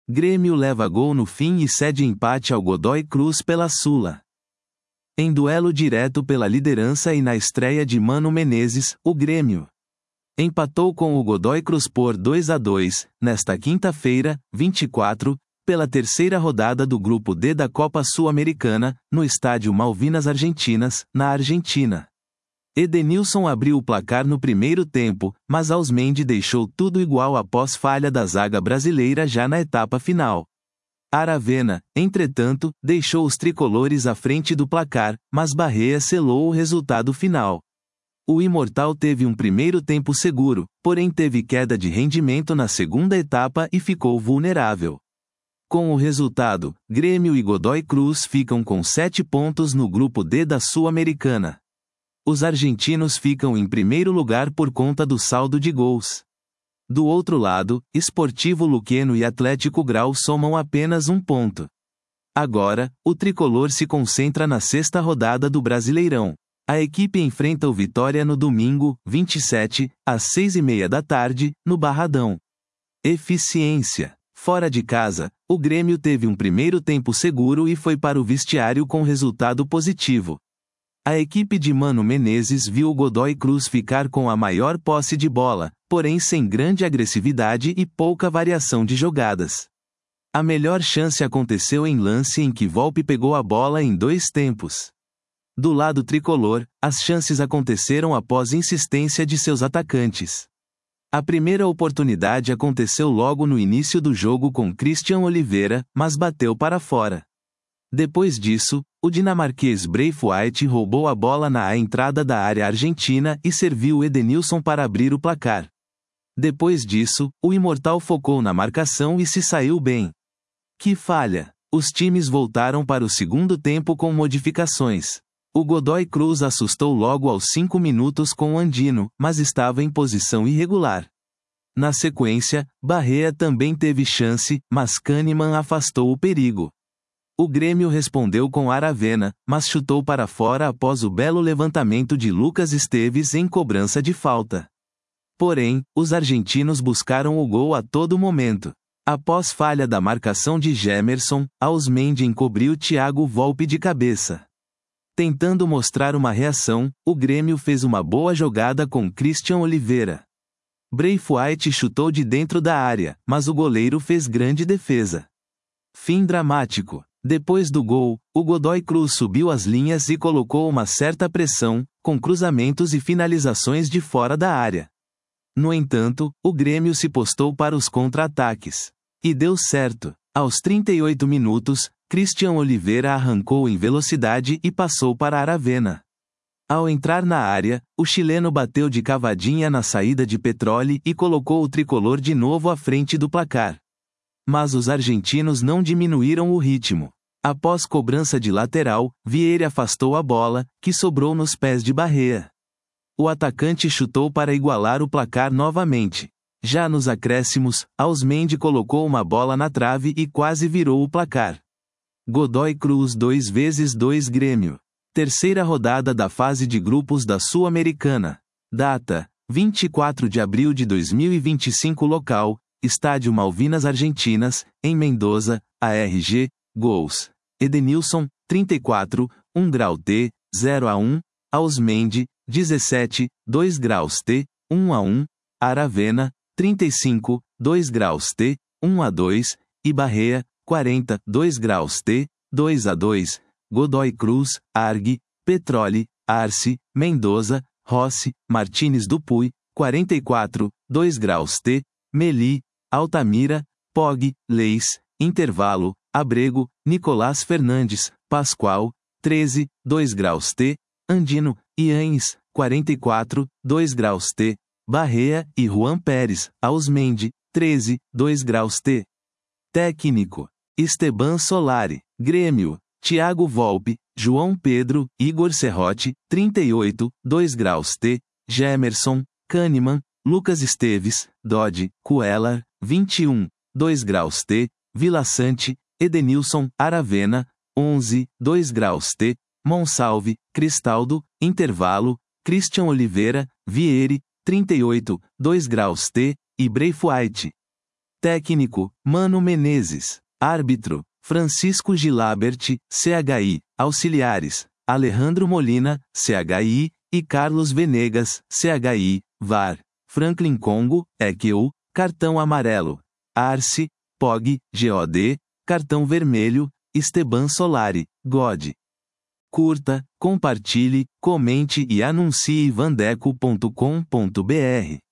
Grêmio leva gol no fim e cede empate ao Godoy Cruz pela Sula. Em duelo direto pela liderança e na estreia de Mano Menezes, o Grêmio empatou com o Godoy Cruz por 2-2, nesta quinta-feira, 24, pela terceira rodada do Grupo D da Copa Sul-Americana, no estádio Malvinas Argentinas, na Argentina. Edenilson abriu o placar no primeiro tempo, mas Ausmendi deixou tudo igual após falha da zaga brasileira já na etapa final. Aravena, entretanto, deixou os tricolores à frente do placar, mas Barreia selou o resultado final. O Imortal teve um primeiro tempo seguro, porém teve queda de rendimento na segunda etapa e ficou vulnerável. Com o resultado, Grêmio e Godoy Cruz ficam com 7 pontos no Grupo D da Sul-Americana. Os argentinos ficam em primeiro lugar por conta do saldo de gols. Do outro lado, Sportivo Luqueno e Atlético Grau somam apenas 1 ponto. Agora, o tricolor se concentra na sexta rodada do Brasileirão. A equipe enfrenta o Vitória no domingo, 27, às 6h30 da tarde, no Barradão. Eficiência. Fora de casa, o Grêmio teve um primeiro tempo seguro e foi para o vestiário com resultado positivo. A equipe de Mano Menezes viu o Godoy Cruz ficar com a maior posse de bola, porém sem grande agressividade e pouca variação de jogadas. A melhor chance aconteceu em lance em que Volpi pegou a bola em 2 tempos. Do lado tricolor, as chances aconteceram após insistência de seus atacantes. A primeira oportunidade aconteceu logo no início do jogo com Christian Oliveira, mas bateu para fora. Depois disso, o dinamarquês Braithwaite roubou a bola na entrada da área argentina e serviu Edenilson para abrir o placar. Depois disso, o Imortal focou na marcação e se saiu bem. Que falha! Os times voltaram para o segundo tempo com modificações. O Godoy Cruz assustou logo aos 5 minutos com o Andino, mas estava em posição irregular. Na sequência, Barreia também teve chance, mas Kahneman afastou o perigo. O Grêmio respondeu com Aravena, mas chutou para fora após o belo levantamento de Lucas Esteves em cobrança de falta. Porém, os argentinos buscaram o gol a todo momento. Após falha da marcação de Gemerson, Ausmendi encobriu Thiago Volpi de cabeça. Tentando mostrar uma reação, o Grêmio fez uma boa jogada com Christian Oliveira. Braithwaite chutou de dentro da área, mas o goleiro fez grande defesa. Fim dramático. Depois do gol, o Godoy Cruz subiu as linhas e colocou uma certa pressão, com cruzamentos e finalizações de fora da área. No entanto, o Grêmio se postou para os contra-ataques. E deu certo. Aos 38 minutos, Christian Oliveira arrancou em velocidade e passou para Aravena. Ao entrar na área, o chileno bateu de cavadinha na saída de Petroli e colocou o tricolor de novo à frente do placar. Mas os argentinos não diminuíram o ritmo. Após cobrança de lateral, Vieira afastou a bola, que sobrou nos pés de Barreia. O atacante chutou para igualar o placar novamente. Já nos acréscimos, Ausmendi colocou uma bola na trave e quase virou o placar. Godoy Cruz 2x2 Grêmio. Terceira rodada da fase de grupos da Sul-Americana. Data: 24 de abril de 2025. Local: Estádio Malvinas Argentinas, em Mendoza, ARG. Gols: Edenilson, 34, 1 grau T, 0-1, Ausmendi, 17, 2 graus T, 1-1, Aravena, 35, 2 graus T, 1-2, e Barreia, 40, 2 graus T, 2-2, Godoy Cruz, Arg, Petroli, Arce, Mendoza, Rossi, Martínez do Puy, 44, 2 graus T, Meli, Altamira, Pog, Leis, Intervalo, Abrego, Nicolás Fernandes, Pascoal, 13, 2 graus T, Andino, Ianes, 44, 2 graus T, Barreia e Juan Pérez, Ausmendi, 13, 2 graus T. Técnico: Esteban Solari. Grêmio: Thiago Volpi, João Pedro, Igor Serrote, 38, 2 graus T, Gemerson, Kahneman, Lucas Esteves, Dodge, Cuellar, 21, 2 graus T, Vila Sante, Edenilson, Aravena, 11, 2 graus T, Monsalve, Cristaldo, Intervalo, Christian Oliveira, Vieri, 38, 2 graus T, e Braithwaite. Técnico, Mano Menezes. Árbitro, Francisco Gilabert, CHI. Auxiliares, Alejandro Molina, CHI, e Carlos Venegas, CHI. VAR, Franklin Congo, EQU, cartão amarelo. Arce, POG, GOD, cartão vermelho, Esteban Solari, GOD. Curta, compartilhe, comente e anuncie vandeco.com.br.